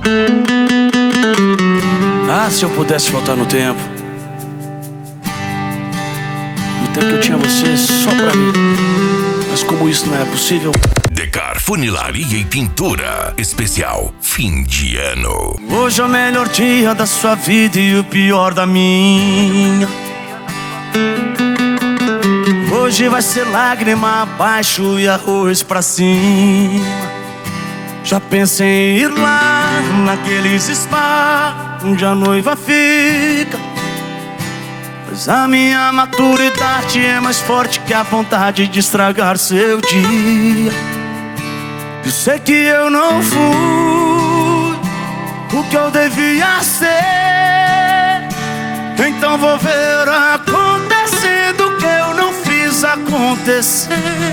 Ah, se eu pudesse voltar no tempo que eu tinha você só pra mim. Mas como isso não é possível... Decar Funilaria e Pintura Especial Fim de Ano. Hoje é o melhor dia da sua vida e o pior da minha. Hoje vai ser lágrima abaixo e arroz pra cima. Já pensei em ir lá naqueles spa onde a noiva fica, mas a minha maturidade é mais forte que a vontade de estragar seu dia. Eu sei que eu não fui o que eu devia ser, então vou ver acontecendo o que eu não fiz acontecer.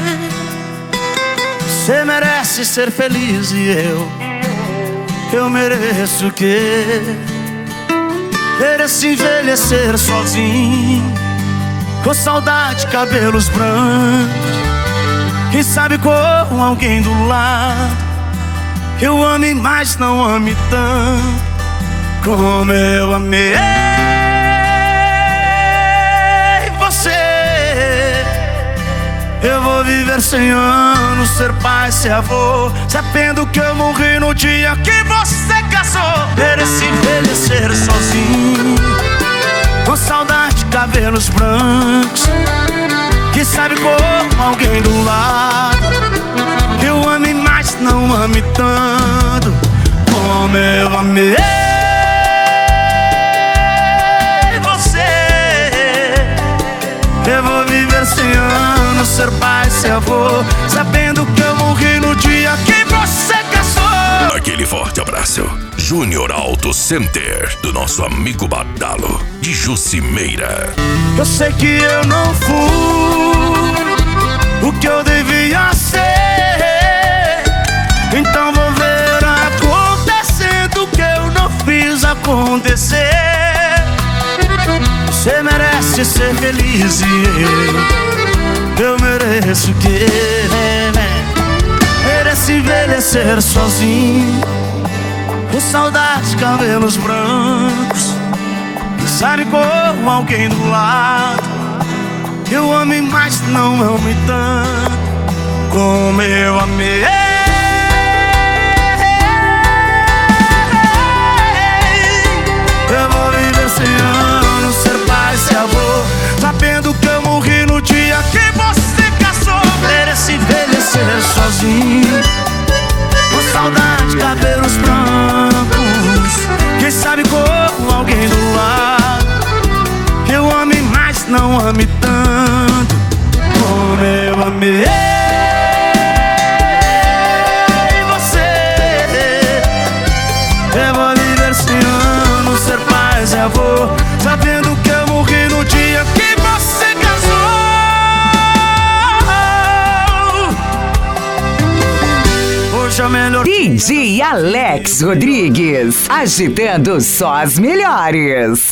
Você merece ser feliz e eu mereço o quê? Mereço envelhecer sozinho, com saudade, cabelos brancos. Quem sabe com alguém do lado, eu ame, mas não ame tanto como eu amei você. Eu vou viver 100 anos, ser pai, ser avô, sabendo que eu morri no dia que você casou. Mereço envelhecer sozinho, com saudade, cabelos brancos. Quem sabe com alguém do lado, que eu ame, mas não ame tanto como eu amei você. Eu vou viver 100 anos, ser pai, ser avô, sabendo que eu morri no dia que você casou. Aquele forte abraço. Júnior Auto Center, do nosso amigo Badalo, de Jucimeira. Eu sei que eu não fui o que eu devia ser, então vou ver acontecendo o que eu não fiz acontecer. Você merece ser feliz e eu mereço o quê? Mereço envelhecer sozinho, com saudade, cabelos brancos. Quem sabe com alguém do lado, eu ame, mas não ame tanto como eu amei. Eu vou viver 100 anos, ser pai, ser avô, sabendo que eu morri no dia que você casou. Mereço envelhecer sozinho, com saudade, cabelos brancos. Quem sabe com alguém do lado, eu ame, mas não ame tanto como eu amei você. Eu vou viver 100 anos, ser pai, ser avô, sabendo que eu morri no dia que você casou. Hoje é melhor. DJ Alex Rodrigues, agitando só as melhores.